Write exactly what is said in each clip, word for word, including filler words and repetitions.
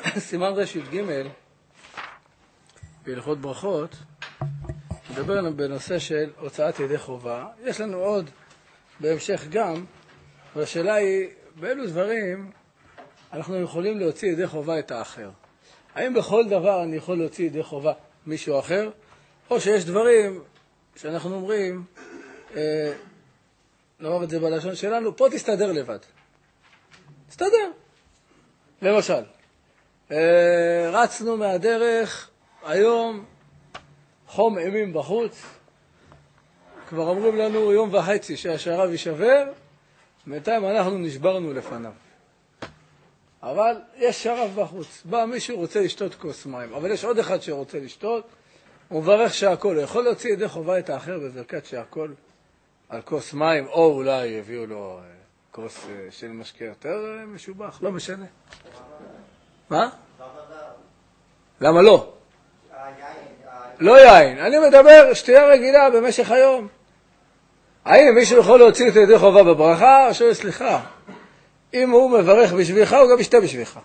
סימן רשת ג' בהלכות ברכות מדבר לנו בנושא של הוצאת ידי חובה. יש לנו עוד בהמשך גם, והשאלה היא באילו דברים אנחנו יכולים להוציא ידי חובה את האחר. האם בכל דבר אני יכול להוציא ידי חובה מישהו אחר, או שיש דברים שאנחנו אומרים, אה, נאמר את זה בלשון שלנו, פה תסתדר לבד. תסתדר. למשל, אה, רצנו מהדרך, היום חום אימים בחוץ, כבר אומרים לנו יום וחצי שהשרב יישבר, בינתיים אנחנו נשברנו לפניו. אבל יש שרב בחוץ, בא מישהו רוצה לשתות כוס מים, אבל יש עוד אחד שרוצה לשתות, הוא מברך שהכל, הוא יכול להוציא ידי חובה את האחר בברכת שהכל על כוס מים, או אולי יביאו לו כוס של משקה יותר משובח, לא משנה. מה? למה לא? לא יין, אני מדבר שתייה רגילה במשך היום. האם מישהו יכול להוציא את ידי חובה בברכה, או שהוא סליחה? אם הוא מברך בשבילך, הוא גם ישתה בשבילך.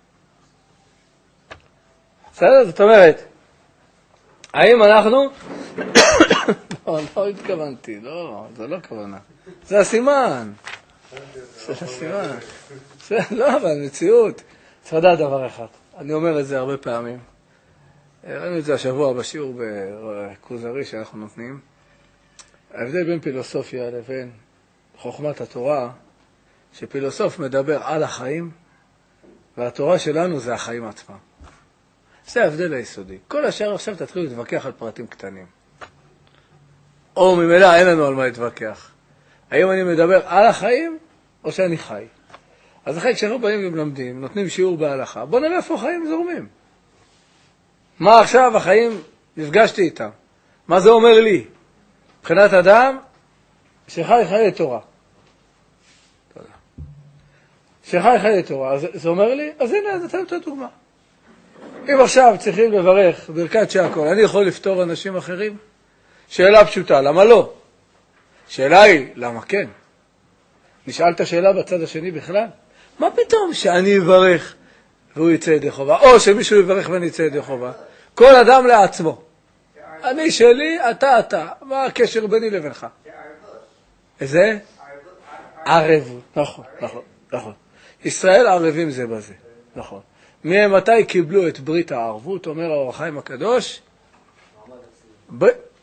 בסדר? זאת אומרת, האם אנחנו... לא, לא התכוונתי, לא, זה לא כוונה. זה הסימן. זה הסימן. לא, אבל מציאות. צריך לדעת דבר אחד. אני אומר את זה הרבה פעמים. ראינו את זה השבוע בשיעור בכוזרי שאנחנו נותנים. ההבדל בין פילוסופיה לבין חוכמת התורה, שפילוסוף מדבר על החיים, והתורה שלנו זה החיים עצמם. זה ההבדל היסודי. כל השאר עכשיו תתחילו להתווכח על פרטים קטנים. או ממילא אין לנו על מה להתווכח. האם אני מדבר על החיים, או שאני חי? אז אחרי כשאנחנו באים ומלמדים, נותנים שיעור בהלכה, בוא נראה איפה החיים זורמים. מה עכשיו החיים נפגשתי איתם? מה זה אומר לי? מבחינת אדם, שחי חיי תורה. תודה. שחי חיי תורה, זה, זה אומר לי? אז הנה, אז אתם את הדוגמה. אם עכשיו צריכים לברך ברכת שהכל, אני יכול לפתור אנשים אחרים? שאלה פשוטה, למה לא? שאלה היא, למה כן? נשאלת שאלה בצד השני בכלל? מה פתאום שאני אברך והוא יצא ידי חובה? או שמישהו יברך ואני יצא ידי חובה? כל אדם לעצמו. אני שלי, אתה אתה. מה הקשר ביני לבינך? איזה? ערבות. נכון, נכון, נכון. ישראל ערבים זה בזה. נכון. מתי קיבלו את ברית הערבות, אומר האור החיים הקדוש? ב...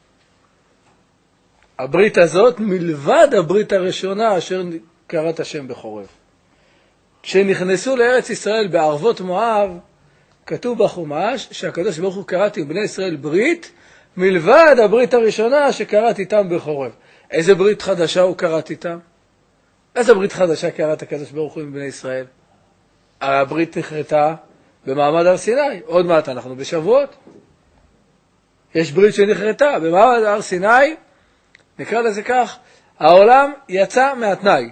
הברית הזאת מלבד הברית הראשונה אשר קראת השם בחורב. כשנכנסו לארץ ישראל בערבות מואב, כתוב בחומש שהקדוש ברוך הוא קראת עם בני ישראל ברית, מלבד הברית הראשונה שקראת איתם בחורב. איזה ברית חדשה הוא קראת איתם? איזה ברית חדשה קראת הקדוש ברוך הוא עם בני ישראל? הברית נחרטה במעמד הר סיני. עוד מעט אנחנו בשבועות. יש ברית שנחרטה במעמד הר סיני, נקרא לזה כך, העולם יצא מהתנאי.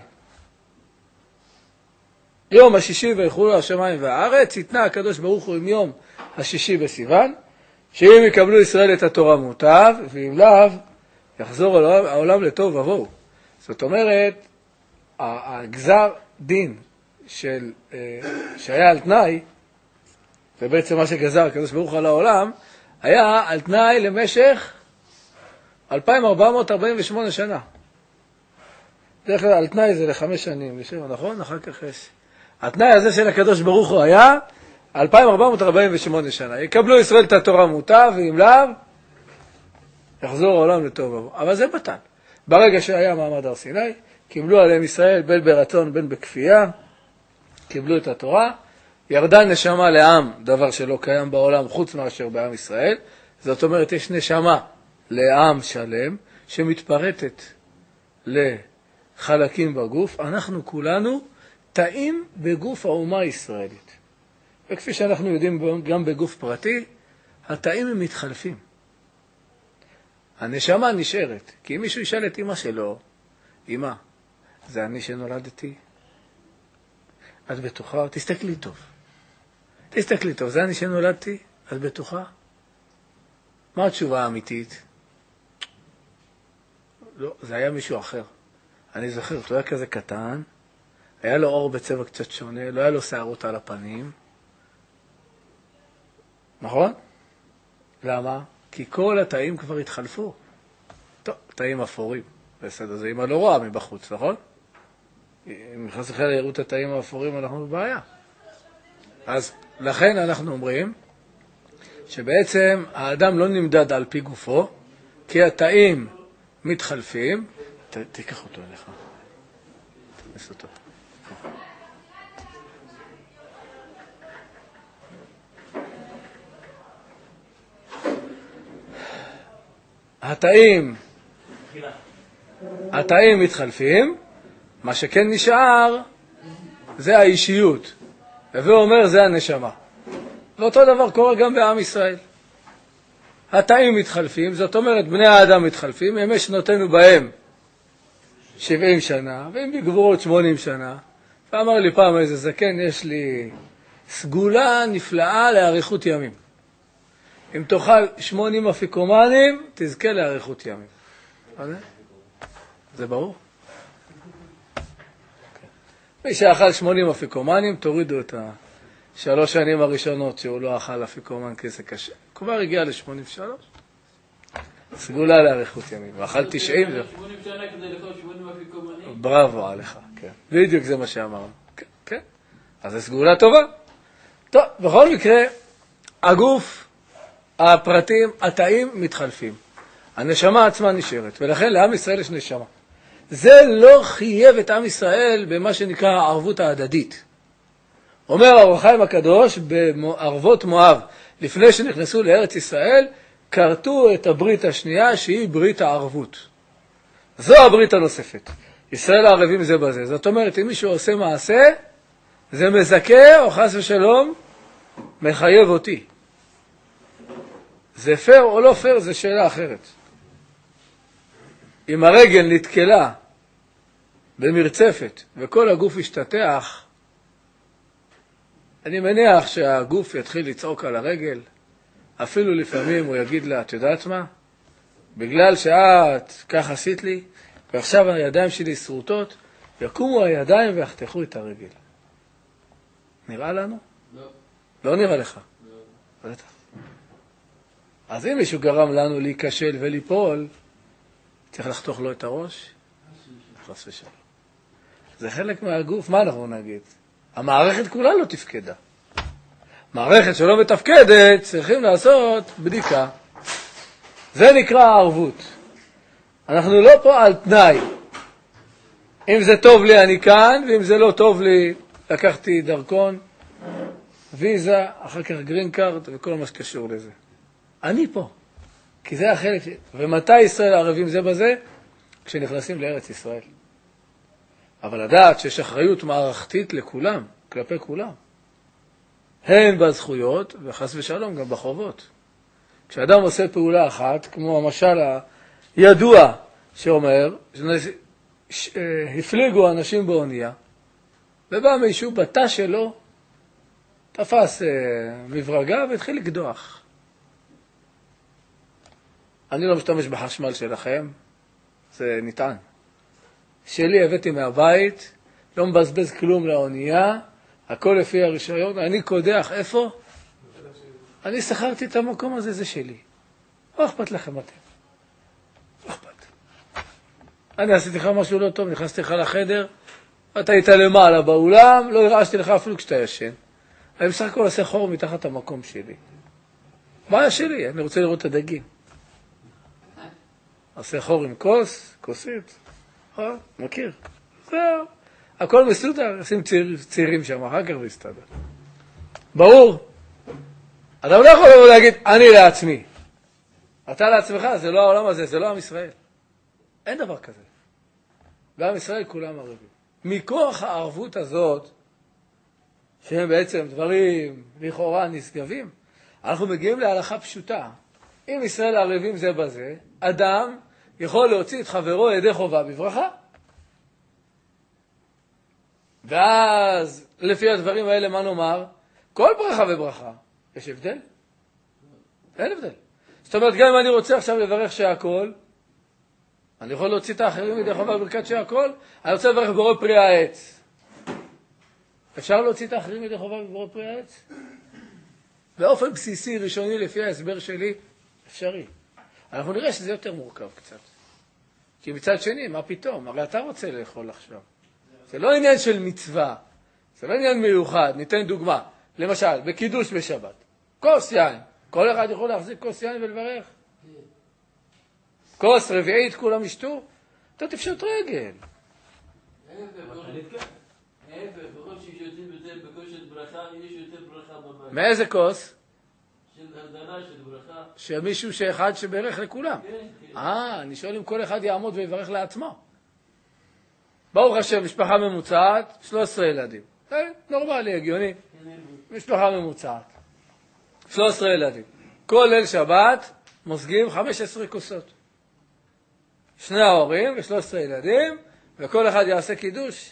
יום השישי ויחולו השמיים והארץ, התנה הקדוש ברוך הוא עם יום השישי בסיוון, שאם יקבלו ישראל את התורה מוטב, ואם לאו, יחזור העולם, העולם לטוב ובואו. זאת אומרת, הגזר דין של, שהיה על תנאי, זה בעצם מה שגזר הקדוש ברוך הוא על העולם, היה על תנאי למשך אלפיים ארבע מאות ארבעים ושמונה שנה. דרך כלל על תנאי זה לחמש שנים, לשבע, נכון? אחר כך יש. התנאי הזה של הקדוש ברוך הוא היה אלפיים ארבע מאות ארבעים ושמונה שנה. יקבלו ישראל את התורה מוטב, ואם לאו, יחזור העולם לטוב ובוא. אבל זה בטן. ברגע שהיה מעמד הר סיני, קיבלו עליהם ישראל בין ברצון בין בכפייה, קיבלו את התורה, ירדה נשמה לעם, דבר שלא קיים בעולם חוץ מאשר בעם ישראל. זאת אומרת, יש נשמה לעם שלם שמתפרטת לחלקים בגוף. אנחנו כולנו תאים בגוף האומה הישראלית. וכפי שאנחנו יודעים גם בגוף פרטי, התאים הם מתחלפים. הנשמה נשארת. כי אם מישהו ישאל את אמא שלו, אמא, זה אני שנולדתי? את בטוחה? תסתכלי טוב. תסתכלי טוב, זה אני שנולדתי? את בטוחה? מה התשובה האמיתית? לא, זה היה מישהו אחר. אני זוכר, הוא היה כזה קטן, היה לו אור בצבע קצת שונה, לא היה לו שערות על הפנים, נכון? למה? כי כל התאים כבר התחלפו. טוב, תאים אפורים. בסדר, זה אימא לא רואה מבחוץ, נכון? אם נכנס לכם יראו את התאים האפורים, אנחנו בבעיה. אז לכן אנחנו אומרים שבעצם האדם לא נמדד על פי גופו, כי התאים מתחלפים. ת, תיקח אותו אליך. תכניס אותו. התאים, התאים מתחלפים, מה שכן נשאר זה האישיות. והוא אומר זה הנשמה. ואותו דבר קורה גם בעם ישראל. התאים מתחלפים, זאת אומרת בני האדם מתחלפים, ימי שנותינו בהם שבעים שנה, והם בגבורות שמונים שנה. ואמר לי פעם איזה זקן, יש לי סגולה נפלאה לאריכות ימים. אם תאכל שמונים אפיקומנים, תזכה לאריכות ימים. זה ברור? מי שאכל שמונים אפיקומנים, תורידו את השלוש שנים הראשונות שהוא לא אכל אפיקומן, כי זה קשה. כבר הגיע ל-שמונים ושלוש. סגולה לאריכות ימים. ואכל תשעים. שמונים שנה כדי לאכול שמונים אפיקומנים? בראבו עליך, כן. בדיוק זה מה שאמרנו. כן, כן. אז זה סגולה טובה. טוב, בכל מקרה, הגוף, הפרטים, התאים מתחלפים. הנשמה עצמה נשארת, ולכן לעם ישראל יש נשמה. זה לא חייב את עם ישראל במה שנקרא הערבות ההדדית. אומר האור החיים הקדוש בערבות מואב, לפני שנכנסו לארץ ישראל, כרתו את הברית השנייה שהיא ברית הערבות. זו הברית הנוספת. ישראל הערבים זה בזה. זאת אומרת, אם מישהו עושה מעשה, זה מזכה או חס ושלום מחייב אותי. זה פייר או לא פייר, זה שאלה אחרת. אם הרגל נתקלה במרצפת וכל הגוף ישתתח, אני מניח שהגוף יתחיל לצעוק על הרגל, אפילו לפעמים הוא יגיד לה, את יודעת מה? בגלל שאת כך עשית לי, ועכשיו הידיים שלי שרוטות, יקומו הידיים ויחתכו את הרגל. נראה לנו? לא. לא נראה לך? לא. בטח. אז אם מישהו גרם לנו להיכשל וליפול, צריך לחתוך לו את הראש? חס ושלום. זה חלק מהגוף, מה אנחנו נגיד? המערכת כולה לא תפקדה. מערכת שלא מתפקדת, צריכים לעשות בדיקה. זה נקרא הערבות. אנחנו לא פה על תנאי. אם זה טוב לי אני כאן, ואם זה לא טוב לי, לקחתי דרכון, ויזה, אחר כך גרין קארד וכל מה שקשור לזה. אני פה. כי זה החלק, ומתי ישראל הערבים זה בזה? כשנכנסים לארץ ישראל. אבל לדעת שיש אחריות מערכתית לכולם, כלפי כולם. הן בזכויות, וחס ושלום גם בחובות. כשאדם עושה פעולה אחת, כמו המשל הידוע שאומר, הפליגו אנשים באונייה, ובא מישהו בתא שלו, תפס מברגה והתחיל לקדוח. אני לא משתמש בחשמל שלכם, זה ניתן. שלי הבאתי מהבית, לא מבזבז כלום לאונייה, הכל לפי הרישיון, אני קודח, איפה? אני שכרתי את המקום הזה, זה שלי. לא אכפת לכם אתם. לא אכפת. אני עשיתי לך משהו לא טוב, נכנסתי לך לחדר, אתה היית למעלה באולם, לא הרעשתי לך אפילו כשאתה ישן. אני בסך הכל עושה חור מתחת המקום שלי. מה שלי? אני רוצה לראות את הדגים. עושה חור עם כוס, כוסית, אה, מכיר. זהו, הכל מסודר, עושים צעיר, צעירים שם, אחר כך להסתדר. ברור. אתה לא יכול לבוא להגיד, אני לעצמי. אתה לעצמך, זה לא העולם הזה, זה לא עם ישראל. אין דבר כזה. בעם ישראל כולם ערבים. מכוח הערבות הזאת, שהם בעצם דברים לכאורה נשגבים, אנחנו מגיעים להלכה פשוטה. אם ישראל ערבים זה בזה, אדם יכול להוציא את חברו ידי חובה בברכה. ואז, לפי הדברים האלה, מה נאמר? כל ברכה וברכה. יש הבדל? אין הבדל. זאת אומרת, גם אם אני רוצה עכשיו לברך שהכל, אני יכול להוציא את האחרים ידי חובה בברכת שהכל, אני רוצה לברך בורא פרי העץ. אפשר להוציא את האחרים ידי חובה בבורא פרי העץ? באופן בסיסי, ראשוני, לפי ההסבר שלי, אפשרי. אנחנו נראה שזה יותר מורכב קצת. כי מצד שני, מה פתאום? הרי אתה רוצה לאכול עכשיו. זה לא עניין של מצווה, זה לא עניין מיוחד. ניתן דוגמה. למשל, בקידוש בשבת. כוס יין. כל אחד יכול להחזיק כוס יין ולברך. כוס רביעית, כולם ישתו. אתה תפשוט רגל. בכל ששותים יותר בכוסת ברכה, יש יותר ברכה בבית. מאיזה כוס? של הגדרה, של ברכה. שמישהו שאחד שברך לכולם. כן, כן. אה, אני שואל אם כל אחד יעמוד ויברך לעצמו. ברוך השם, משפחה ממוצעת, שלושה עשר ילדים. אה, נורמלי, הגיוני. משפחה ממוצעת. שלושה עשר ילדים. כל ליל שבת מוסגים חמש עשרה כוסות. שני ההורים ו-שלושה עשר ילדים, וכל אחד יעשה קידוש.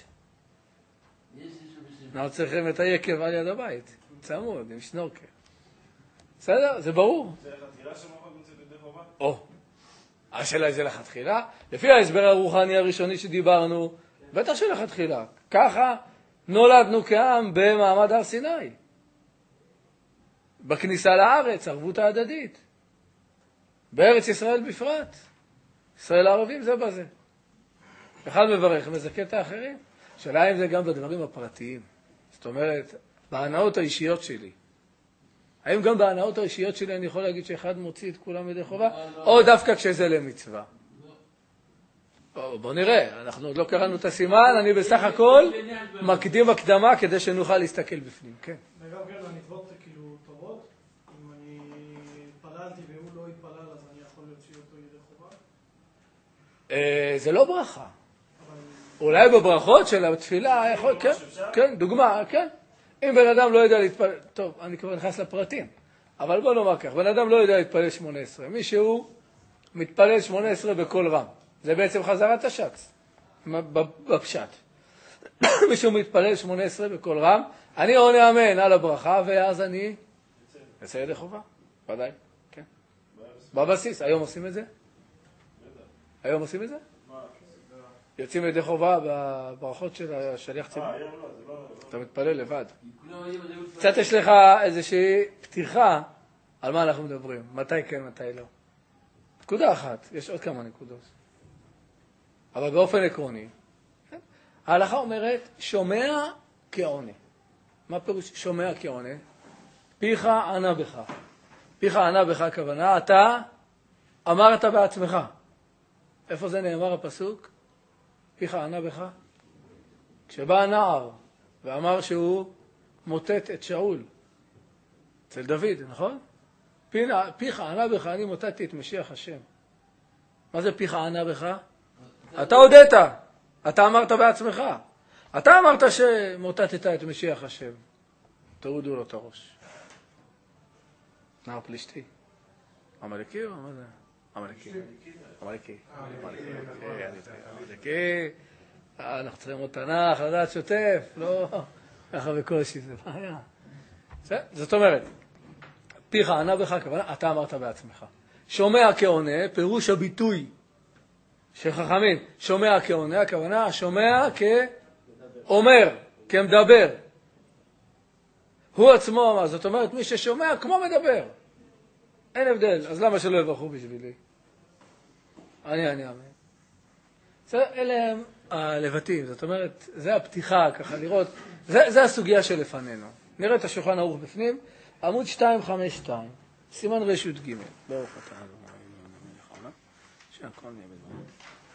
אנחנו צריכים את היקב על יד הבית. צמוד, עם שנורקל. בסדר? זה ברור. זה לכתחילה שמחות נמצאת ידי חובה? או, השאלה היא זה לכתחילה. לפי ההסבר הרוחני הראשוני שדיברנו, בטח שלכתחילה. ככה נולדנו כעם במעמד הר סיני. בכניסה לארץ, ערבות ההדדית. בארץ ישראל בפרט. ישראל הערבים זה בזה. אחד מברך, מזכה את האחרים. שאלה אם זה גם בדברים הפרטיים. זאת אומרת, בהנאות האישיות שלי. האם גם בהנאות האישיות שלי אני יכול להגיד שאחד מוציא את כולם ידי חובה? או דווקא כשזה למצווה? בוא נראה, אנחנו עוד לא קראנו את הסימן, אני בסך הכל מקדים הקדמה כדי שנוכל להסתכל בפנים. כן. וגם כן, הנתבות כאילו טובות. אם אני התפללתי והוא לא התפלל, אז אני יכול להוציא אותו ידי חובה? זה לא ברכה. אולי בברכות של התפילה, יכול, כן, כן, דוגמה, כן. אם בן אדם לא יודע להתפלל, טוב, אני כבר נכנס לפרטים, אבל בוא נאמר כך, בן אדם לא יודע להתפלל שמונה עשרה, מישהו מתפלל שמונה עשרה בכל רם, זה בעצם חזרת השץ, בפשט. מישהו מתפלל שמונה עשרה בכל רם, אני עונה אמן על הברכה, ואז אני יצא ידי חובה, ודאי, כן. בבסיס, היום עושים את זה? היום עושים את זה? יוצאים ידי חובה בברכות של השליח ציבור. אתה מתפלל לבד. קצת יש לך איזושהי פתיחה על מה אנחנו מדברים. מתי כן, מתי לא. נקודה אחת, יש עוד כמה נקודות. אבל באופן עקרוני, ההלכה אומרת, שומע כעונה. מה פירוש שומע כעונה? פיך ענה בך. פיך ענה בך הכוונה, אתה אמרת בעצמך. איפה זה נאמר הפסוק? פיך ענה בך. כשבא הנער ואמר שהוא מוטט את שאול, אצל דוד, נכון? פיך ענה בך, אני מוטטתי את משיח השם. מה זה פיך ענה בך? אתה הודית, אתה אמרת בעצמך. אתה אמרת שמוטטת את משיח השם. תורידו לו את הראש. נער פלישתי. עמלקי או מה זה? עמלקי. עמלקי. עמלקי. אנחנו צריכים עוד תנ"ך, לדעת שוטף, לא ככה בקושי, זה בעיה. זאת אומרת, פיך ענה בך, הכוונה, אתה אמרת בעצמך. שומע כעונה, פירוש הביטוי של חכמים, שומע כעונה, הכוונה, שומע כאומר, כמדבר. הוא עצמו אמר, זאת אומרת, מי ששומע כמו מדבר. אין הבדל, אז למה שלא יברכו בשבילי? אני, אני אמן. אלה הם הלבטים, זאת אומרת, זה הפתיחה, ככה לראות, זה, זה הסוגיה שלפנינו. נראה את השולחן ערוך בפנים, עמוד שתיים חמש שתיים, סימן רשות ג' ברוך אתה ה' שהכל נהיה בזמן.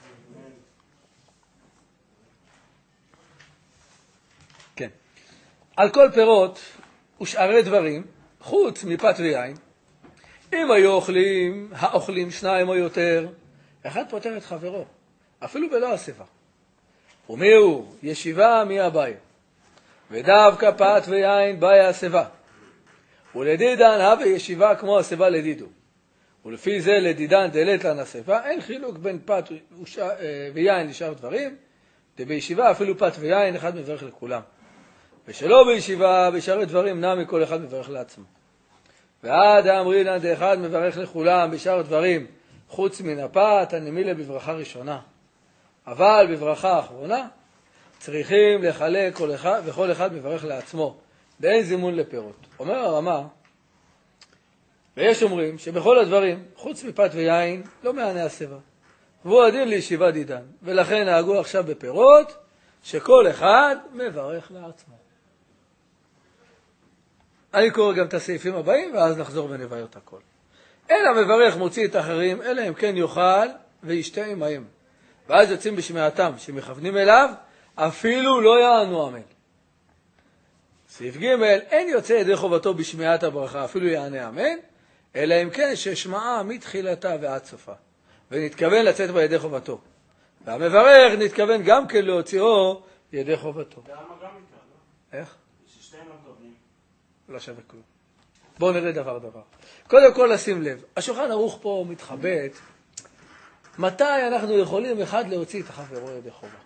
כן. על כל פירות ושארי דברים, חוץ מפת ויין, אם היו אוכלים, האוכלים שניים או יותר, אחד פותר את חברו, אפילו בלא אספה. ומי הוא? ישיבה מי הבאי. ודווקא פת ויין באי האספה. ולדידן הווה ישיבה כמו אספה לדידו. ולפי זה לדידן דלת לן אספה, אין חילוק בין פת ויין לשאר דברים, ובישיבה אפילו פת ויין אחד מברך לכולם. ושלא בישיבה בשאר דברים נע מכל אחד מברך לעצמו. ועד האמרינן דאחד מברך לכולם בשאר דברים, חוץ מן הפת הנמילה בברכה ראשונה. אבל בברכה האחרונה צריכים לחלק כל אחד, וכל אחד מברך לעצמו, באין זימון לפירות. אומר הרמה, ויש אומרים שבכל הדברים, חוץ מפת ויין, לא מענה השיבה. והוא הדין לישיבה דידן. ולכן נהגו עכשיו בפירות, שכל אחד מברך לעצמו. אני קורא גם את הסעיפים הבאים, ואז נחזור ונבהר את הכל. אלא מברך מוציא את האחרים, אלא אם כן יאכל וישתה עמהם. ואז יוצאים בשמיעתם, שמכוונים אליו, אפילו לא יענו אמן. סעיף ג' אין יוצא ידי חובתו בשמיעת הברכה, אפילו יענה אמן, אלא אם כן ששמעה מתחילתה ועד סופה, ונתכוון לצאת בידי חובתו. והמברך נתכוון גם כן להוציאו ידי חובתו. למה גם מכאן, לא? איך? ששתיהם לא טובים. לא שווה כלום. בואו נראה דבר דבר. קודם כל לשים לב, השולחן ערוך פה מתחבט, מתי אנחנו יכולים אחד להוציא את החברו ידי חובה?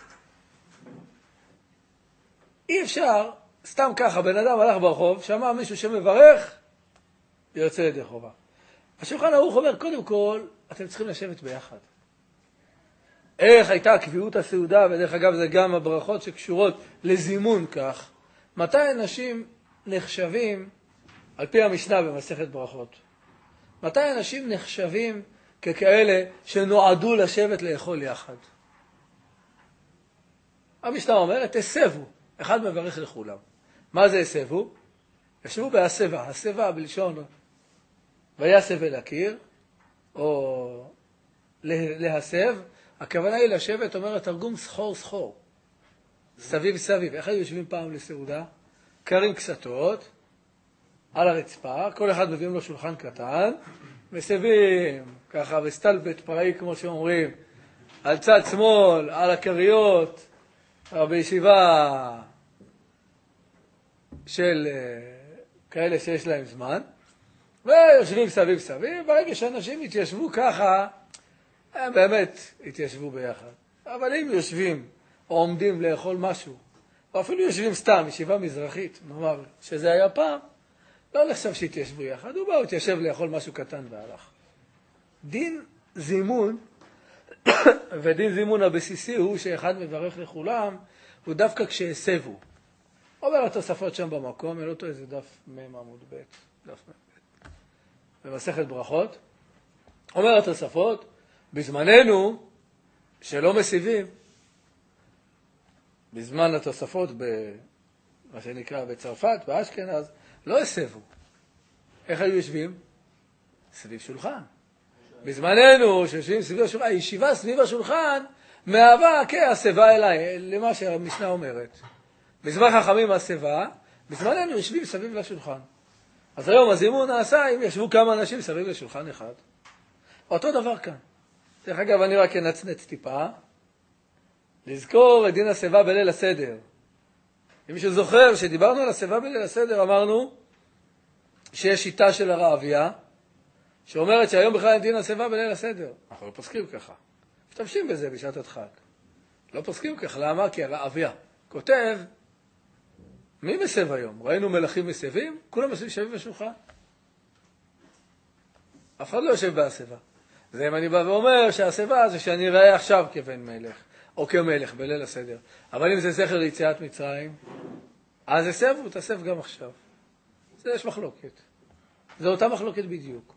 אי אפשר, סתם ככה, בן אדם הלך ברחוב, שמע מישהו שמברך, יוצא ידי חובה. השולחן ערוך אומר, קודם כל, אתם צריכים לשבת ביחד. איך הייתה קביעות הסעודה, ודרך אגב זה גם הברכות שקשורות לזימון כך, מתי אנשים נחשבים, על פי המשנה במסכת ברכות, מתי אנשים נחשבים ככאלה שנועדו לשבת לאכול יחד? המשנה אומרת, הסבו, אחד מברך לכולם. מה זה הסבו? ישבו בהסבה, הסבה בלשון ויסב אל הקיר, או להסב, הכוונה היא לשבת, אומרת תרגום סחור סחור, סביב סביב. איך היו יושבים פעם לסעודה? קרים קסתות, על הרצפה, כל אחד מביאים לו שולחן קטן, מסבים, ככה בסטלבט פראי כמו שאומרים, על צד שמאל, על הקריות, בישיבה של כאלה שיש להם זמן, ויושבים סביב סביב, ברגע שאנשים התיישבו ככה, הם באמת התיישבו ביחד. אבל אם יושבים או עומדים לאכול משהו, או אפילו יושבים סתם, ישיבה מזרחית, נאמר שזה היה פעם, לא נחשב שהתיישבו יחד, הוא בא, הוא התיישב לאכול משהו קטן והלך. דין זימון, ודין זימון הבסיסי הוא שאחד מברך לכולם, הוא דווקא כשהסבו. אומר התוספות שם במקום, אין אותו איזה דף מם עמוד ב', דף מם ב'. במסכת ברכות, אומר התוספות, בזמננו, שלא מסיבים, בזמן התוספות, במה שנקרא בצרפת, באשכנז, לא הסבו. איך היו יושבים? סביב שולחן. בזמננו, שיושבים סביב השולחן, הישיבה סביב השולחן, מהווה כהסבה אליי, למה שהמשנה אומרת. בזמן חכמים הסבה, בזמננו יושבים סביב לשולחן. אז היום הזימון נעשה אם ישבו כמה אנשים סביב לשולחן אחד. אותו דבר כאן. דרך אגב, אני רק אנצנץ טיפה, לזכור את דין הסבה בליל הסדר. אם מישהו זוכר שדיברנו על הסבה בליל הסדר, אמרנו שיש שיטה של הרעביה, שאומרת שהיום בכלל אין דין הסבה בליל הסדר. אנחנו לא פוסקים ככה. משתמשים בזה בשעת הדחק. לא פוסקים ככה. למה? כי הרעביה כותב, מי מסב היום? ראינו מלכים מסבים? כולם מסבים בשולחן. אף אחד לא יושב בהסבה. זה אם אני בא ואומר שהסבה זה שאני אראה עכשיו כבן מלך, או כמלך בליל הסדר. אבל אם זה זכר ליציאת מצרים, אז הסבו, תסב גם עכשיו. זה יש מחלוקת. זה אותה מחלוקת בדיוק.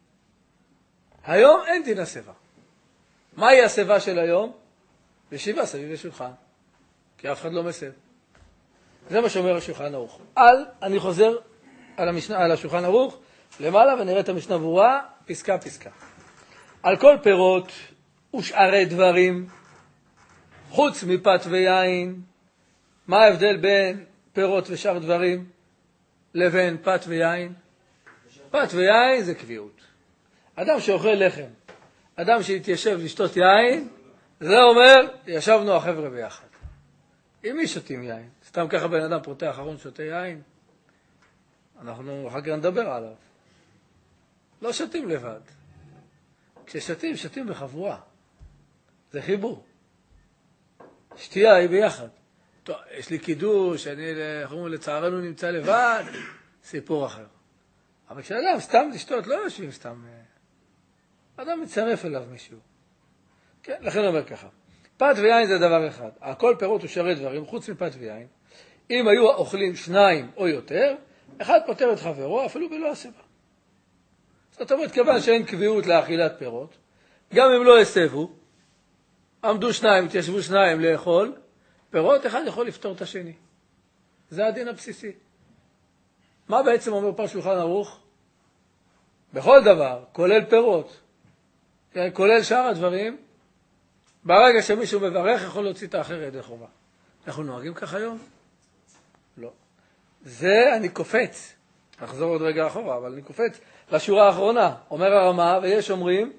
היום אין דין הסבה. מהי הסבה של היום? ישיבה סביב לשולחן. כי אף אחד לא מסב. זה מה שאומר השולחן ערוך. על, אני חוזר על, המשנה, על השולחן ערוך, למעלה ונראה את המשנה ברורה, פסקה פסקה. על כל פירות ושארי דברים, חוץ מפת ויין, מה ההבדל בין פירות ושאר דברים לבין פת ויין? פת ויין זה קביעות. אדם שאוכל לחם, אדם שהתיישב לשתות יין, זה אומר, ישבנו החבר'ה ביחד. עם מי שותים יין? סתם ככה בן אדם פרוטה אחרון שותה יין? אנחנו אחר כך נדבר עליו. לא שותים לבד. כששתים, שתים בחבורה. זה חיבור. שתייה היא ביחד. טוב, יש לי קידוש, אני לצערנו נמצא לבד, סיפור אחר. אבל כשאדם סתם לשתות, לא יושבים סתם. אדם מצרף אליו מישהו. כן, לכן אומר ככה. פת ויין זה דבר אחד. הכל פירות ושארי דברים, חוץ מפת ויין. אם היו אוכלים שניים או יותר, אחד פותר את חברו, אפילו בלא הסבה. זאת אומרת, כיוון שאין קביעות לאכילת פירות, גם אם לא הסבו, עמדו שניים, התיישבו שניים לאכול, פירות, אחד יכול לפתור את השני. זה הדין הבסיסי. מה בעצם אומר פה שולחן ערוך? בכל דבר, כולל פירות, כולל שאר הדברים, ברגע שמישהו מברך יכול להוציא את האחר ידי חובה. אנחנו נוהגים כך היום? לא. זה אני קופץ. נחזור עוד רגע אחורה, אבל אני קופץ לשורה האחרונה. אומר הרמה, ויש אומרים,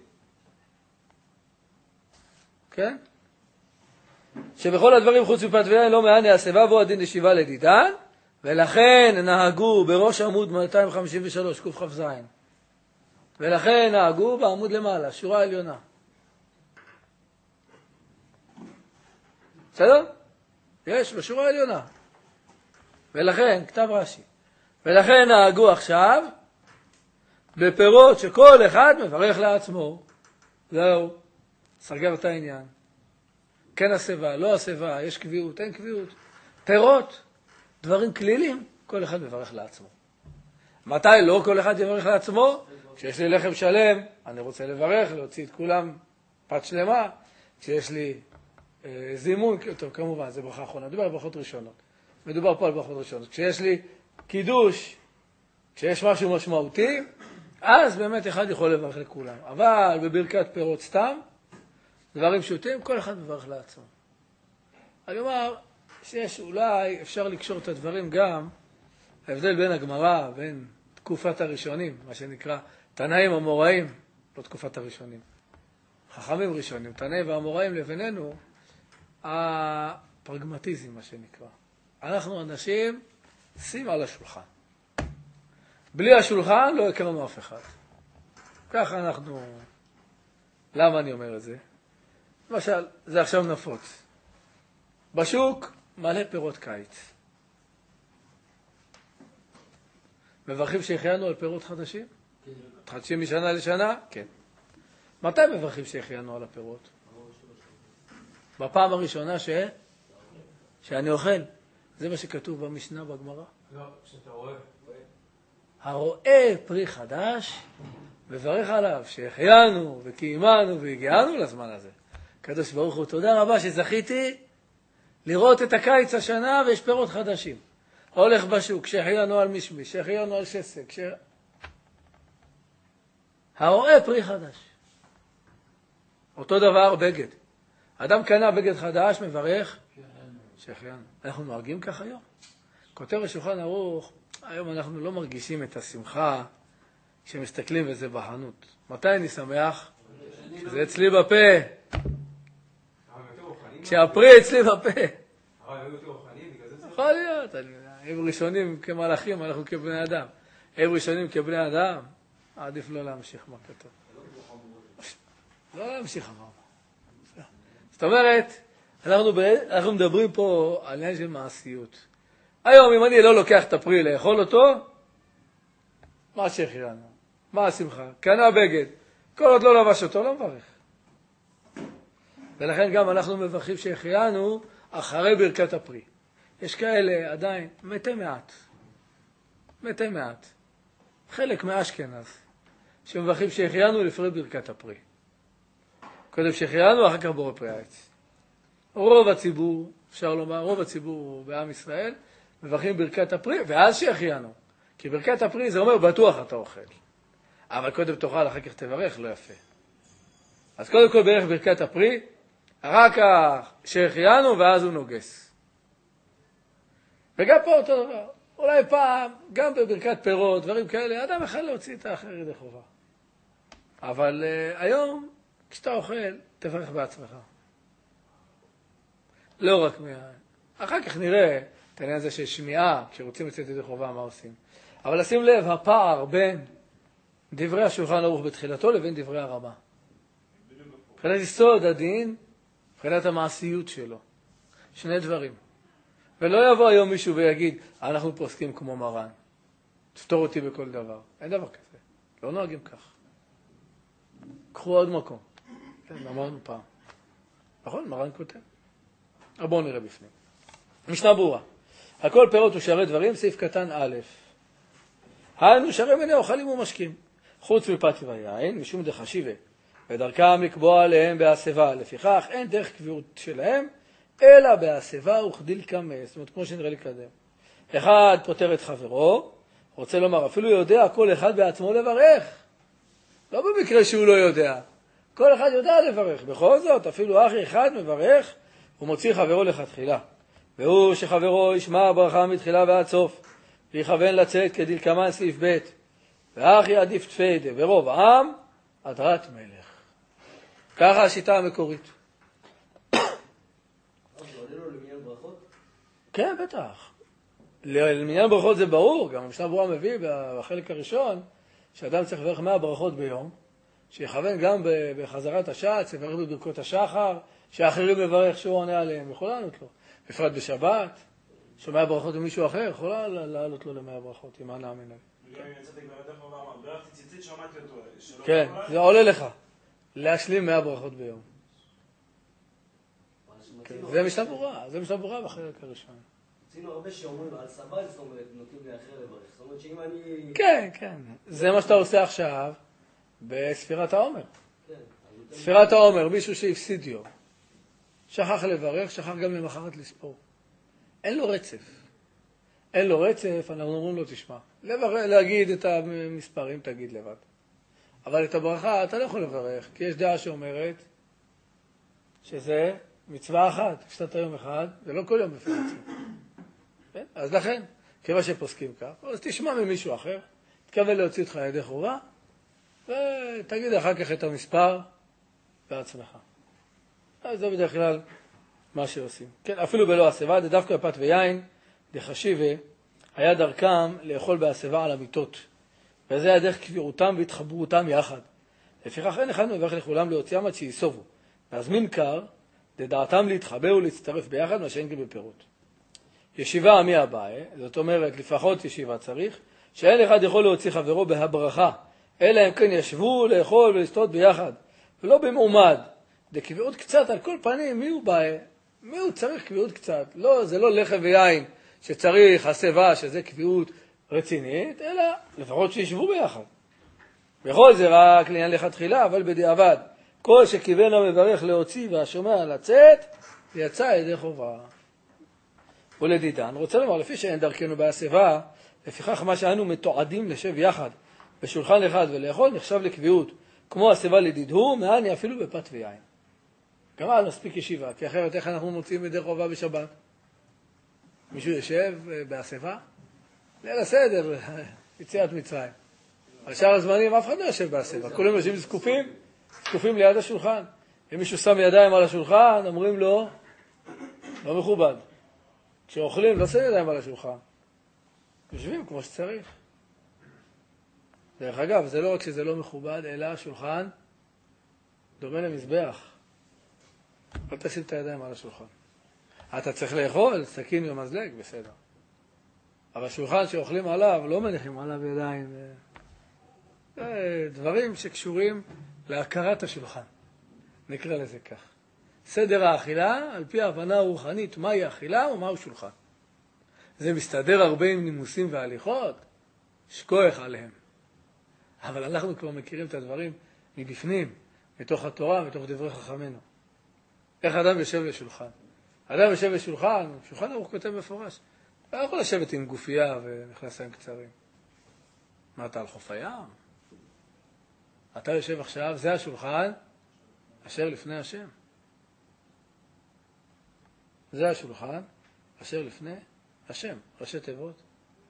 כן? שבכל הדברים חוץ מפת ויין לא מענה הסבב הוא הדין ישיבה לדידן, ולכן נהגו בראש עמוד מאתיים חמישים ושלוש, קוף חף זין. ולכן נהגו בעמוד למעלה, שורה העליונה. בסדר? יש, בשורה העליונה. ולכן, כתב רש"י. ולכן נהגו עכשיו בפירות שכל אחד מברך לעצמו. זהו, סגר את העניין. כן הסבה, לא הסבה, יש קביעות, אין קביעות. פירות, דברים כלילים, כל אחד מברך לעצמו. מתי לא כל אחד יברך לעצמו? כשיש לי לחם שלם, אני רוצה לברך, להוציא את כולם פת שלמה. כשיש לי אה, זימון, טוב, כמובן, זה ברכה אחרונה. מדובר על ברכות ראשונות. מדובר פה על ברכות ראשונות. כשיש לי קידוש, כשיש משהו משמעותי, אז באמת אחד יכול לברך לכולם. אבל בברכת פירות סתם, דברים פשוטים, כל אחד מברך לעצמו. אני אומר שיש אולי אפשר לקשור את הדברים גם, ההבדל בין הגמרא, בין תקופת הראשונים, מה שנקרא תנאים אמוראים, לא תקופת הראשונים, חכמים ראשונים, תנאים ואמוראים לבינינו, הפרגמטיזם, מה שנקרא. אנחנו אנשים, שים על השולחן. בלי השולחן לא הכרנו אף אחד. ככה אנחנו, למה אני אומר את זה? למשל, זה עכשיו נפוץ. בשוק מלא פירות קיץ. מברכים שהחיינו על פירות חדשים? כן. חדשים משנה לשנה? כן. מתי מברכים שהחיינו על הפירות? בפעם הראשונה ש... שאני אוכל. זה מה שכתוב במשנה בגמרא. לא, שאתה רואה. הרואה פרי חדש, מברך עליו שהחיינו וקיימנו והגיענו לזמן הזה. קדוש ברוך הוא, תודה רבה שזכיתי לראות את הקיץ השנה ויש פירות חדשים. הולך בשוק, שהחיינו על משמי, שהחיינו על שסק, ש... הרואה פרי חדש. אותו דבר בגד. אדם קנה בגד חדש, מברך שהחיינו. אנחנו נוהגים כך היום. כותב השולחן ערוך, היום אנחנו לא מרגישים את השמחה כשמסתכלים וזה בחנות. מתי אני שמח? זה אצלי בפה. כשהפרי אצלי בפה. יכול להיות, הם ראשונים כמלאכים, אנחנו כבני אדם. הם ראשונים כבני אדם, עדיף לא להמשיך מה כתוב. לא להמשיך אמרנו. זאת אומרת, אנחנו מדברים פה על עניין של מעשיות. היום אם אני לא לוקח את הפרי לאכול אותו, מה שהחיינו? מה השמחה? קנה בגד. כל עוד לא לבש אותו, לא מברך. ולכן גם אנחנו מברכים שהחיינו אחרי ברכת הפרי. יש כאלה עדיין מתי מעט. מתי מעט. חלק מאשכנז, שמברכים שהחיינו לפני ברכת הפרי. קודם שהחיינו, אחר כך בורא פרי העץ. רוב הציבור, אפשר לומר, רוב הציבור בעם ישראל, מברכים ברכת הפרי, ואז שהחיינו. כי ברכת הפרי זה אומר, בטוח אתה אוכל. אבל קודם תאכל, אחר כך תברך, לא יפה. אז קודם כל ברך ברכת הפרי, אחר כך שהחיינו, ואז הוא נוגס. וגם פה אותו דבר. אולי פעם, גם בברכת פירות, דברים כאלה, אדם יכול להוציא את האחר ידי חובה. אבל uh, היום, כשאתה אוכל, תברך בעצמך. לא רק מה... אחר כך נראה את העניין הזה של שמיעה, כשרוצים לצאת ידי חובה, מה עושים. אבל לשים לב, הפער בין דברי השולחן ערוך בתחילתו לבין דברי הרמה. מבחינת יסוד הדין, מבחינת המעשיות שלו. שני דברים. ולא יבוא היום מישהו ויגיד, אנחנו פוסקים כמו מרן. תפתור אותי בכל דבר. אין דבר כזה. לא נוהגים כך. קחו עוד מקום. כן, אמרנו פעם. נכון? מרן כותב. אבל בואו נראה בפנים. משנה ברורה. הכל פירות ושערי דברים, סעיף קטן א'. היינו שערי מיני אוכלים ומשקים. חוץ מפת ויין, משום דחשיבה, ודרכם לקבוע עליהם בהסבה. לפיכך אין דרך קביעות שלהם, אלא בהסבה וכדלקמן. זאת אומרת, כמו שנראה לי קדם. אחד פותר את חברו, רוצה לומר, אפילו יודע כל אחד בעצמו לברך. לא במקרה שהוא לא יודע. כל אחד יודע לברך. בכל זאת, אפילו אחי אחד מברך, הוא מוציא חברו לכתחילה. והוא שחברו ישמע הברכה מתחילה ועד סוף, ויכוון לצאת כדלקמן סעיף ב' ואחי עדיף תפיידה ורוב העם, הדרת מלך. ככה השיטה המקורית. כן, בטח. למניין ברכות זה ברור, גם המשנה ברורה מביא בחלק הראשון, שאדם צריך לברך מאה ברכות ביום, שיכוון גם בחזרת השץ, יברך בברכות השחר, שאחרים לברך שהוא עונה עליהם, יכול לענות לו. בפרט בשבת, שומע ברכות ממישהו אחר, יכולה לעלות לו למאה ברכות, עם הנאה מנהל. וגם אם יצאתי כבר יותר חובה, אמר, ברכתי ציצית, שמעתי אותו. כן, זה עולה לך. להשלים מאה ברכות ביום. זה משנה ברורה, זה משנה ברורה בחלק הראשון. רצינו הרבה שאומרים על סבל, זאת אומרת, נותנים לאחר לברך. זאת אומרת שאם אני... כן, כן. זה מה שאתה עושה עכשיו בספירת העומר. ספירת העומר, מישהו שהפסיד יום. שכח לברך, שכח גם למחרת לספור. אין לו רצף. אין לו רצף, אנחנו אומרים לו, תשמע. לברך, להגיד את המספרים, תגיד לבד. אבל את הברכה אתה לא יכול לברך, כי יש דעה שאומרת שזה מצווה אחת, הפסדת יום אחד, זה לא כל יום בפני עצמו. כן? אז לכן, כיוון שפוסקים כך, אז תשמע ממישהו אחר, תקבל להוציא אותך ידי חובה, ותגיד אחר כך את המספר בעצמך. אז זה בדרך כלל מה שעושים. כן, אפילו בלא הסבה, זה דווקא פת ויין, דחשיבה, היה דרכם לאכול בהסבה על המיטות. וזה היה דרך קביעותם והתחברותם יחד. לפיכך אין אחד מברך לכולם להוציאם עד שיסובו. להזמין קר, לדעתם להתחבר ולהצטרף ביחד, מה שאין כן בפירוט. ישיבה עמי הבאה, זאת אומרת, לפחות ישיבה צריך, שאין אחד יכול להוציא חברו בהברכה, אלא אם כן ישבו לאכול ולסתות ביחד, ולא במעומד. זה קביעות קצת על כל פנים, מי הוא בא? מי הוא צריך קביעות קצת? לא, זה לא לחם ויין שצריך הסבה, שזה קביעות רצינית, אלא לפחות שישבו ביחד. בכל זה רק לעניין לכתחילה, אבל בדיעבד, כל שכיוון המברך להוציא והשומע לצאת, יצא ידי חובה. ולדידן, רוצה לומר, לפי שאין דרכנו בהסבה, לפיכך מה שאנו מתועדים לשב יחד בשולחן אחד ולאכול נחשב לקביעות, כמו הסבה לדידהו, מעני אפילו בפת ויין. גם אז מספיק ישיבה, כי אחרת איך אנחנו מוצאים ידי חובה בשבת? מישהו יושב בהסבה? ליל הסדר, יציאת מצרים. על שאר הזמנים אף אחד לא יושב בהסבה, כולם יושבים זקופים, זקופים ליד השולחן. אם מישהו שם ידיים על השולחן, אומרים לו, לא מכובד. כשאוכלים, לא שם ידיים על השולחן. יושבים כמו שצריך. דרך אגב, זה לא רק שזה לא מכובד, אלא השולחן דומה למזבח. אל תשים את הידיים על השולחן. אתה צריך לאכול, סכין ומזלג, בסדר. אבל שולחן שאוכלים עליו, לא מניחים עליו ידיים. זה דברים שקשורים להכרת השולחן. נקרא לזה כך. סדר האכילה, על פי ההבנה הרוחנית, מהי האכילה ומהו שולחן. זה מסתדר הרבה עם נימוסים והליכות, שכוח עליהם. אבל אנחנו כבר מכירים את הדברים מבפנים, מתוך התורה, מתוך דברי חכמינו. איך אדם יושב לשולחן? אדם יושב לשולחן, שולחן ארוך כותב מפורש. לא יכול לשבת עם גופייה ומכנסיים קצרים. מה, אתה על חוף הים? אתה יושב עכשיו, זה השולחן אשר לפני השם. זה השולחן אשר לפני השם, ראשי תיבות.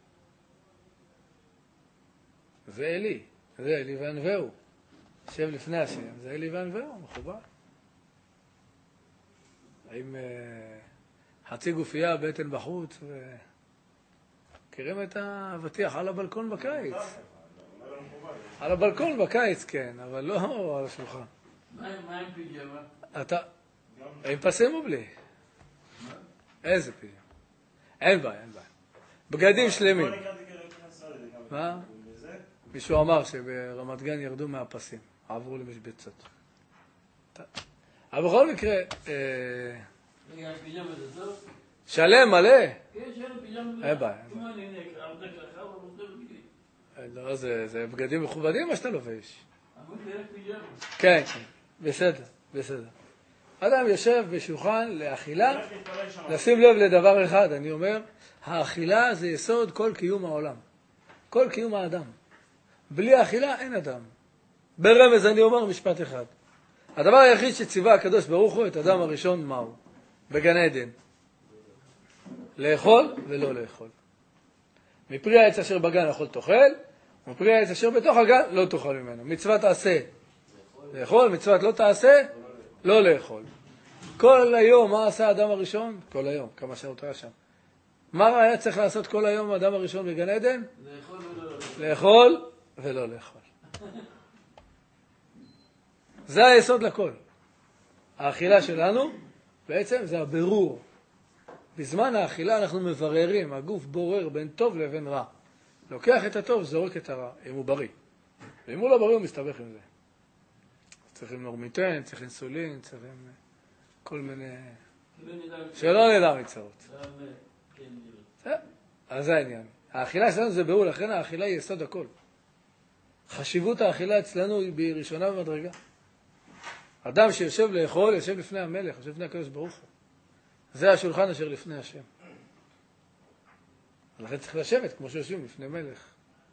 זה אלי, זה אלי וענווהו. יושב לפני השם, זה אלי וענווהו, מכובד. עם uh, חצי גופייה, בטן בחוץ, מכירים את האבטיח על הבלקון בקיץ. על הבלקון בקיץ, כן, אבל לא על השולחן. מה עם פיג'מה? אתה, עם פסים או בלי? איזה פיג'מה? אין בעיה, אין בעיה. בגדים שלמים. מה? מישהו אמר שברמת גן ירדו מהפסים, עברו למשבצות. אבל בכל מקרה, רגע, פיג'מה זה טוב? שלם, מלא. כן, שלם פיג'מה. אין בעיה. אם אני נקרא, עבדק לך, אבל מותר בגדי. לא, זה, זה בגדים מכובדים מה שאתה לובש. אבל זה רק פיג'מה. כן, כן, בסדר, בסדר. אדם יושב בשולחן לאכילה, לשים לב לדבר אחד, אני אומר, האכילה זה יסוד כל קיום העולם, כל קיום האדם. בלי אכילה אין אדם. ברמז אני אומר משפט אחד. הדבר היחיד שציווה הקדוש ברוך הוא את אדם הראשון מהו? בגן עדן. לאכול ולא לאכול. מפרי העץ אשר בגן אכול תאכל, ומפרי העץ אשר בתוך הגן לא תאכל ממנו. מצוות תעשה לאכול, מצוות לא תעשה לא לאכול. כל היום מה עשה האדם הראשון? כל היום, כמה שעות היה שם. מה היה צריך לעשות כל היום האדם הראשון בגן עדן? לאכול ולא לאכול. לאכול ולא לאכול. זה היסוד לכל. האכילה שלנו בעצם זה הבירור. בזמן האכילה אנחנו מבררים, הגוף בורר בין טוב לבין רע. לוקח את הטוב, זורק את הרע, אם הוא בריא. ואם הוא לא בריא, הוא מסתבך עם זה. צריכים נורמיטן, צריכים אינסולין, צריכים כל מיני... שלא נדע מצרות. אז זה העניין. האכילה שלנו זה בירור, לכן האכילה היא יסוד הכל. חשיבות האכילה אצלנו היא בראשונה במדרגה. אדם שיושב לאכול, יושב לפני המלך, יושב לפני הקדוש ברוך הוא. זה השולחן אשר לפני השם. לכן צריך לשבת כמו שיושבים לפני מלך.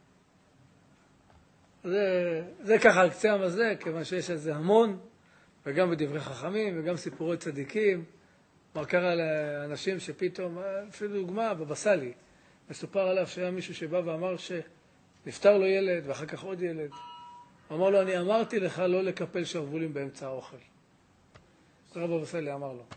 זה, זה ככה על קצה המזלג, כיוון שיש איזה המון, וגם בדברי חכמים, וגם סיפורי צדיקים. מה קרה לאנשים שפתאום, אפילו דוגמה, בבא סאלי, מסופר עליו שהיה מישהו שבא ואמר שנפטר לו ילד, ואחר כך עוד ילד. הוא אמר לו, אני אמרתי לך לא לקפל שרוולים באמצע האוכל. זה רב בבא סאלי אמר לו.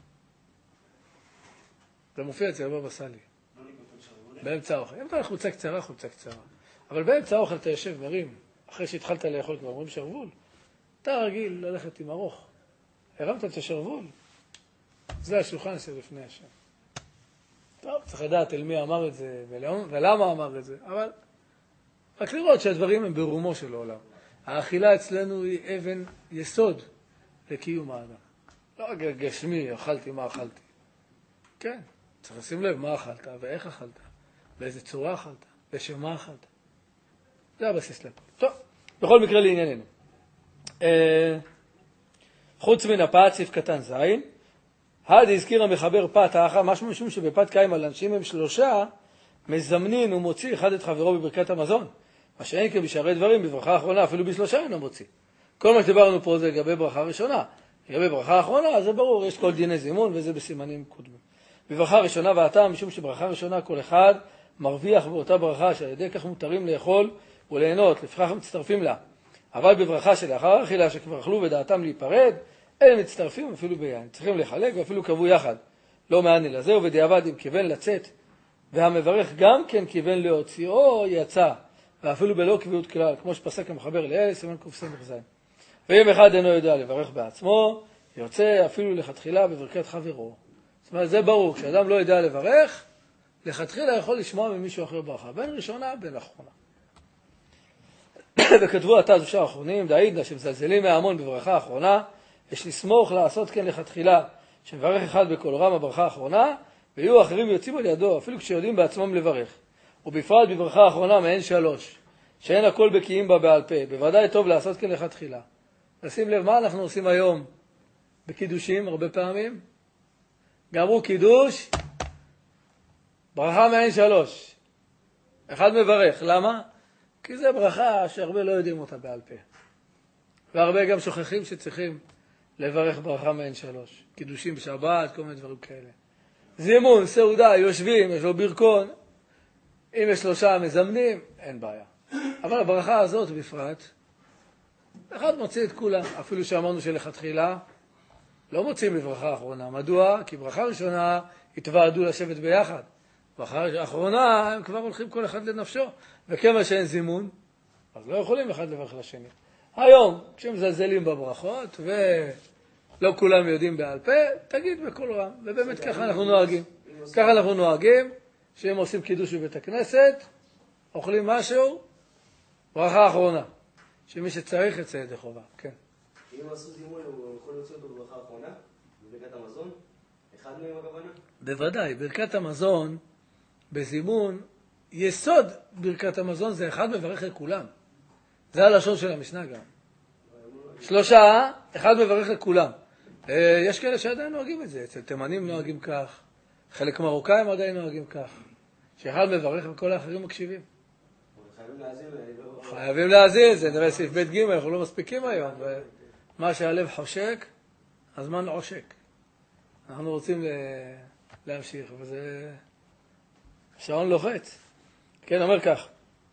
זה מופיע אצל בבא סאלי. באמצע האוכל. אם אתה הולך חולצה קצרה, חולצה קצרה. אבל באמצע האוכל אתה יושב מרים, אחרי שהתחלת לאכול כבר אומרים שרוול, אתה רגיל ללכת עם ארוך. הרמת את השרוול. זה השולחן שלפני השם. טוב, צריך לדעת אל מי אמר את זה ולמה אמר את זה, אבל רק לראות שהדברים הם ברומו של העולם. האכילה אצלנו היא אבן יסוד לקיום האדם. לא רק גשמי, אכלתי מה אכלתי. כן, צריך לשים לב מה אכלת ואיך אכלת, באיזה צורה אכלת, לשם מה אכלת. זה הבסיס לכל. טוב, בכל מקרה לענייננו. חוץ מן הפת, סעיף קטן זין, הד הזכיר המחבר פת האחר, משהו משום שבפת קיים על אנשים הם שלושה, מזמנין ומוציא אחד את חברו בברכת המזון. מה שאין כבשארי דברים, בברכה האחרונה, אפילו בשלושה אינו מוציא. כל מה שדיברנו פה זה לגבי ברכה ראשונה. לגבי ברכה האחרונה, זה ברור, יש כל דיני זימון וזה בסימנים קודמים. בברכה ראשונה והטעם, משום שברכה ראשונה כל אחד מרוויח באותה ברכה, שעל ידי כך מותרים לאכול וליהנות, לפיכך הם מצטרפים לה. אבל בברכה שלאחר אכילה שכבר אכלו ודעתם להיפרד, הם מצטרפים אפילו ביין. צריכים לחלק ואפילו קבעו יחד. לא מעני לזה, ובדיעבד אם כיוון לצאת, והמברך גם כן כיוון להוציאו יצא, ואפילו בלא קביעות כלל, כמו שפסק המחבר לאל, סימן קופסמך זין. ואם אחד אינו יודע לברך בעצמו, יוצא אפילו לכתחילה בברכת חברו. זאת אומרת, זה ברור, כשאדם לא יודע לברך, לכתחילה יכול לשמוע ממישהו אחר ברכה, בין ראשונה, בין אחרונה. וכתבו התז ושאר האחרונים, דעידנא שמזלזלים מההמון בברכה האחרונה, יש לסמוך לעשות כן לכתחילה, שמברך אחד בכל רם הברכה האחרונה, ויהיו אחרים יוצאים על ידו, אפילו כשיודעים בעצמם לברך. ובפרט בברכה האחרונה מעין שלוש, שאין הכל בקיאים בה בעל פה, בוודאי טוב לעשות כן לכתחילה. נשים לב מה אנחנו עושים היום בקידושים הרבה פעמים. גמרו קידוש, ברכה מעין שלוש. אחד מברך, למה? כי זה ברכה שהרבה לא יודעים אותה בעל פה. והרבה גם שוכחים שצריכים לברך ברכה מעין שלוש. קידושים בשבת, כל מיני דברים כאלה. זימון, סעודה, יושבים, יש לו ברכון. אם יש שלושה מזמנים, אין בעיה. אבל הברכה הזאת בפרט, אחד מוציא את כולם. אפילו שאמרנו שלכתחילה, לא מוצאים בברכה האחרונה. מדוע? כי ברכה ראשונה התוועדו לשבת ביחד. ברכה האחרונה הם כבר הולכים כל אחד לנפשו. וכמה שאין זימון, אז לא יכולים אחד לברך לשני. היום, כשמזלזלים בברכות, ולא כולם יודעים בעל פה, תגיד בכל רם. ובאמת ככה אנחנו נוהגים. ככה אנחנו נוהגים, שאם עושים קידוש בבית הכנסת, אוכלים משהו, ברכה האחרונה. שמי שצריך יצא ידי חובה. כן. אם עשו זימון, הוא יכול להוציא אותו בברכה האחרונה? בברכת המזון? אחד מהם הכוונה? בוודאי. ברכת המזון, בזימון, יסוד ברכת המזון זה אחד מברך לכולם. זה הלשון של המשנה גם. שלושה, אחד מברך לכולם. יש כאלה שעדיין נוהגים את זה, אצל תימנים נוהגים כך, חלק מרוקאים עדיין נוהגים כך, שאחד מברך וכל האחרים מקשיבים. חייבים להאזין, חייבים להאזין, זה נראה סעיף בית ג', אנחנו לא מספיקים היום, ומה שהלב חושק, הזמן עושק. אנחנו רוצים להמשיך, וזה שעון לוחץ. כן, אומר כך.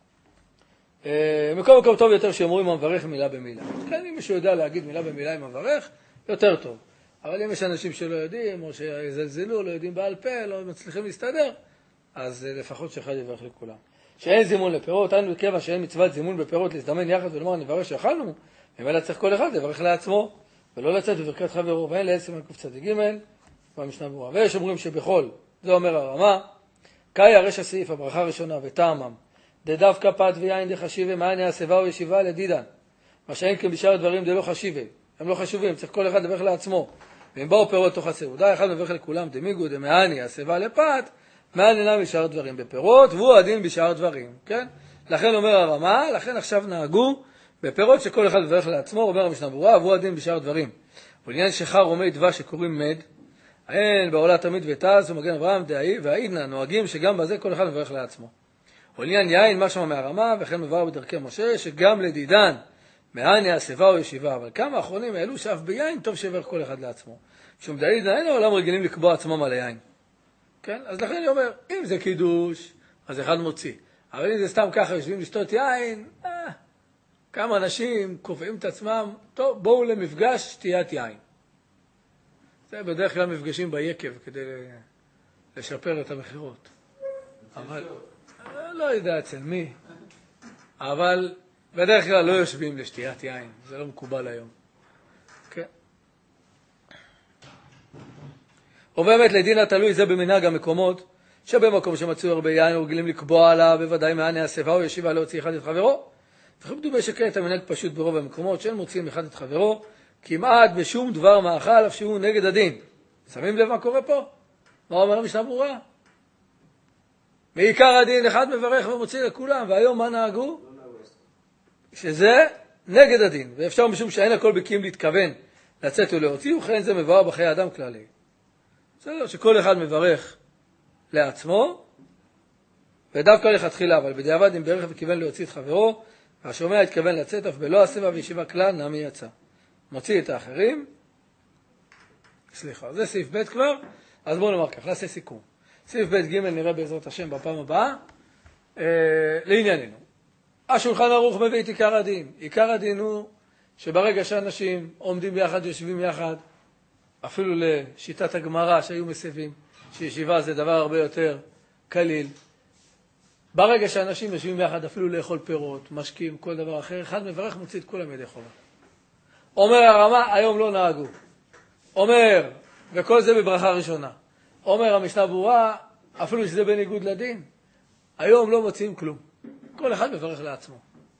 מקום מקום טוב יותר שאומרים המברך מילה במילה. כן, אם מישהו יודע להגיד מילה במילה עם המברך, יותר טוב. אבל אם יש אנשים שלא יודעים, או שזלזלו, לא יודעים בעל פה, לא מצליחים להסתדר, אז לפחות שאחד יברך לכולם. שאין זימון לפירות, היינו בקבע שאין מצוות זימון בפירות להזדמן יחד ולומר נברך שאכלנו, ממילא צריך כל אחד לברך לעצמו, ולא לצאת בברכת חברו, ואין לעצם על קופצת ג' במשנה ברורה. ויש אומרים שבכל, זה אומר הרמה, קאי הרש הסעיף, הברכה הראשונה, וטעמם, דדווקא פת ויין דחשיבה, מעני הסבה או ישיבה לדידן. מה שאין כן בשאר הדברים דלא חשיבה, הם לא חשובים, צריך כל אחד לברך לעצמו. והם באו פירות תוך הסעודה, אחד מברך לכולם, דמיגו דמעני הסבה לפת, מעני נם בשאר דברים בפירות, והוא הדין בשאר דברים, כן? לכן אומר הרמה, לכן עכשיו נהגו בפירות שכל אחד מברך לעצמו, אומר המשנה ברורה, והוא הדין בשאר דברים. ולעניין שחר רומי דבש שקוראים מד, אין בעולה תמיד ותז ומגן אברהם דאי, והעידנה נוהגים שגם בזה כל אחד מברך לעצמו. ולעניין יין, מה שמה מהרמה, וכן מבואר בדרכי משה, שגם לדידן, מעני הסבה או ישיבה, אבל כמה האחרונים העלו שאף ביין טוב שיברך כל אחד לעצמו. משום דאידנה אין העולם רגילים לקבוע עצמם על היין. כן? אז לכן אני אומר, אם זה קידוש, אז אחד מוציא. אבל אם זה סתם ככה, יושבים לשתות יין, אה, כמה אנשים קובעים את עצמם, טוב, בואו למפגש שתיית יין. זה בדרך כלל מפגשים ביקב כדי לשפר את המחירות. אבל, לא יודע אצל מי, אבל בדרך כלל לא יושבים לשתיית יין, זה לא מקובל היום. כן. ובאמת לדין התלוי זה במנהג המקומות, שבמקום שמצאו הרבה יין רגילים לקבוע עליו, בוודאי מעני הסבה או ישיבה להוציא אחד את חברו, וכיבדו בשקט המנהג פשוט ברוב המקומות, שאין מוציאים אחד את חברו, כמעט בשום דבר מאכל, אף שהוא נגד הדין. שמים לב מה קורה פה? מה אומר המשנה ברורה? מעיקר הדין אחד מברך ומוציא לכולם, והיום מה נהגו? שזה נגד הדין, ואפשר משום שאין הכל בקים להתכוון לצאת ולהוציא, וכן זה מבואר בחיי אדם כללי. בסדר, שכל אחד מברך לעצמו, ודווקא לכתחילה, אבל בדיעבד אם ברך וכיוון להוציא את חברו, והשומע התכוון לצאת, אף בלא הסבה וישיבה כלל, נמי יצא. מוציא את האחרים. סליחה, זה סעיף ב' כבר, אז בואו נאמר כך, נעשה סיכום. סעיף ב' ג' נראה בעזרת השם בפעם הבאה. אה, לענייננו. השולחן ערוך מביא את עיקר הדין. עיקר הדין הוא שברגע שאנשים עומדים ביחד, יושבים יחד, אפילו לשיטת הגמרא שהיו מסבים, שישיבה זה דבר הרבה יותר קליל. ברגע שאנשים יושבים יחד, אפילו לאכול פירות, משקים, כל דבר אחר, אחד מברך מוציא את כולם ידי חובה. אומר הרמה, היום לא נהגו. אומר, וכל זה בברכה ראשונה. אומר המשנה ברורה, אפילו שזה בניגוד לדין, היום לא מוציאים כלום. כל אחד מברך לעצמו.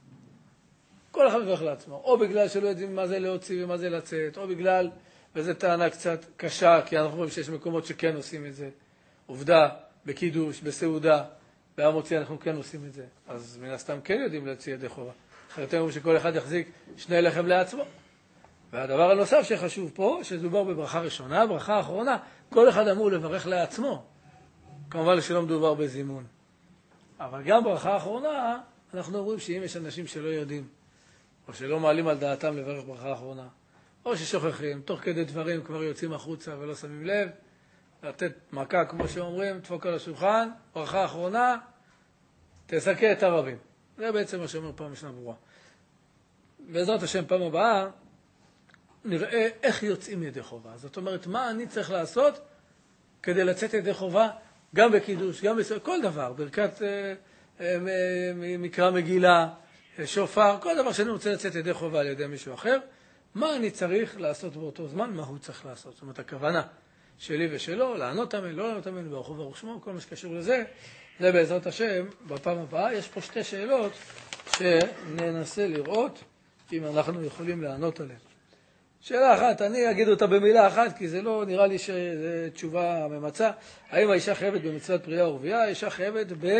כל אחד מברך לעצמו. או בגלל שלא יודעים מה זה להוציא ומה זה לצאת, או בגלל, וזו טענה קצת קשה, כי אנחנו רואים שיש מקומות שכן עושים את זה. עובדה, בקידוש, בסעודה, בהמוציא אנחנו כן עושים את זה. אז מן הסתם כן יודעים להוציא ידי חובה. אחרת אומרים שכל אחד יחזיק שני לחם לעצמו. והדבר הנוסף שחשוב פה, שדובר בברכה ראשונה, ברכה האחרונה, כל אחד אמור לברך לעצמו. כמובן שלא מדובר בזימון. אבל גם ברכה האחרונה, אנחנו אומרים שאם יש אנשים שלא יודעים, או שלא מעלים על דעתם לברך ברכה האחרונה, או ששוכחים, תוך כדי דברים כבר יוצאים החוצה ולא שמים לב, לתת מכה, כמו שאומרים, דפוק על השולחן, ברכה האחרונה, תסכה את הרבים. זה בעצם מה שאומר פעם משנה ברורה. בעזרת השם פעם הבאה, נראה איך יוצאים ידי חובה. זאת אומרת, מה אני צריך לעשות כדי לצאת ידי חובה, גם בקידוש, גם בסדר, כל דבר, ברכת אה, אה, מקרא מגילה, שופר, כל דבר שאני רוצה לצאת ידי חובה על ידי מישהו אחר, מה אני צריך לעשות באותו זמן, מה הוא צריך לעשות. זאת אומרת, הכוונה שלי ושלו, לענות אמן, לא לענות אמן, ברוך הוא ברוך שמו, כל מה שקשור לזה, זה בעזרת השם, בפעם הבאה, יש פה שתי שאלות שננסה לראות אם אנחנו יכולים לענות עליהן. שאלה אחת, אני אגיד אותה במילה אחת, כי זה לא נראה לי שזו תשובה ממצה. האם האישה חייבת במצוות פרייה ורבייה? האישה חייבת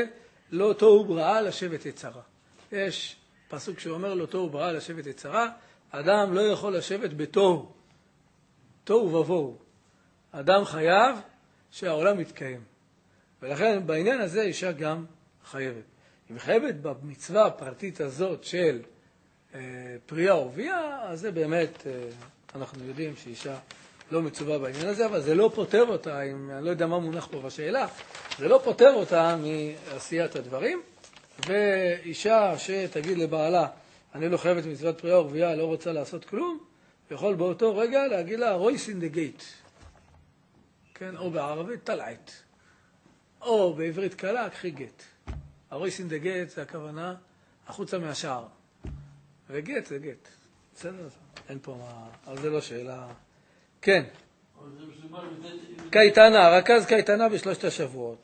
לא תוהו בראה לשבת יצרה. יש פסוק שאומר לא תוהו בראה לשבת יצרה, אדם לא יכול לשבת בתוהו, תוהו ובוהו. אדם חייב שהעולם יתקיים. ולכן בעניין הזה אישה גם חייבת. היא חייבת במצווה הפרטית הזאת של אה, פרייה ורבייה, אז זה באמת, אה, אנחנו יודעים שאישה לא מצווה בעניין הזה, אבל זה לא פותר אותה, אם, אני לא יודע מה מונח פה בשאלה, זה לא פותר אותה מעשיית הדברים, ואישה שתגיד לבעלה, אני לא חייבת מצוות פרייה ורבייה, לא רוצה לעשות כלום, יכול באותו רגע להגיד לה, רויס אין דה גייט, כן, או בערבית תלעית, או בעברית קלה, קחי גט. הרויס אין דה גט זה הכוונה החוצה מהשער, וגט זה גט. בסדר? אין פה מה, אבל זה לא שאלה. כן. קייטנה, רכז קייטנה בשלושת השבועות.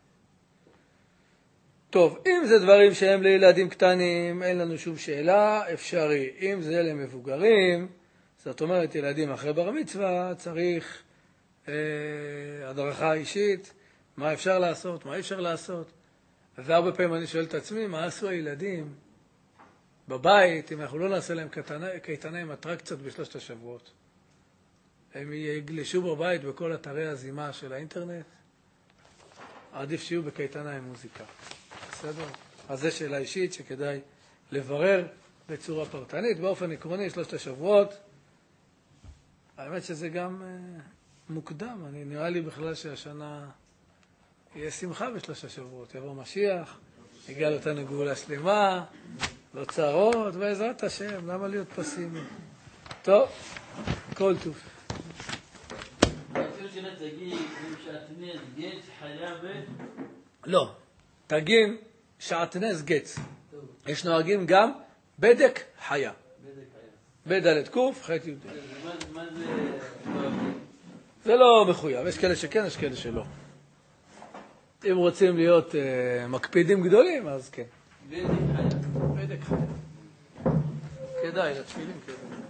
טוב, אם זה דברים שהם לילדים קטנים, אין לנו שום שאלה, אפשרי. אם זה למבוגרים, זאת אומרת ילדים אחרי בר מצווה, צריך אה, הדרכה אישית, מה אפשר לעשות, מה אפשר לעשות. והרבה פעמים אני שואל את עצמי, מה עשו הילדים בבית, אם אנחנו לא נעשה להם קייטנה, קייטנה עם אטרקציות בשלושת השבועות? הם יגלשו בבית בכל אתרי הזימה של האינטרנט, עדיף שיהיו בקייטנה עם מוזיקה. בסדר? אז זו שאלה אישית שכדאי לברר בצורה פרטנית. באופן עקרוני, שלושת השבועות, האמת שזה גם אה, מוקדם. אני נראה לי בכלל שהשנה יהיה שמחה בשלושת השבועות. יבוא משיח, יגיע אותנו גאולה שלמה, לא צרות, בעזרת השם, למה להיות פסימי? טוב, כל טוב. לא, תגים שעטנז גץ. יש נוהגים גם בדק חיה. בדלת קוף, חטא יהודי. מה זה? זה לא מחויב, יש כאלה שכן, יש כאלה שלא. אם רוצים להיות מקפידים גדולים, אז כן. בדק חיה. בדק חיה. כדאי, לתפילים כדאי.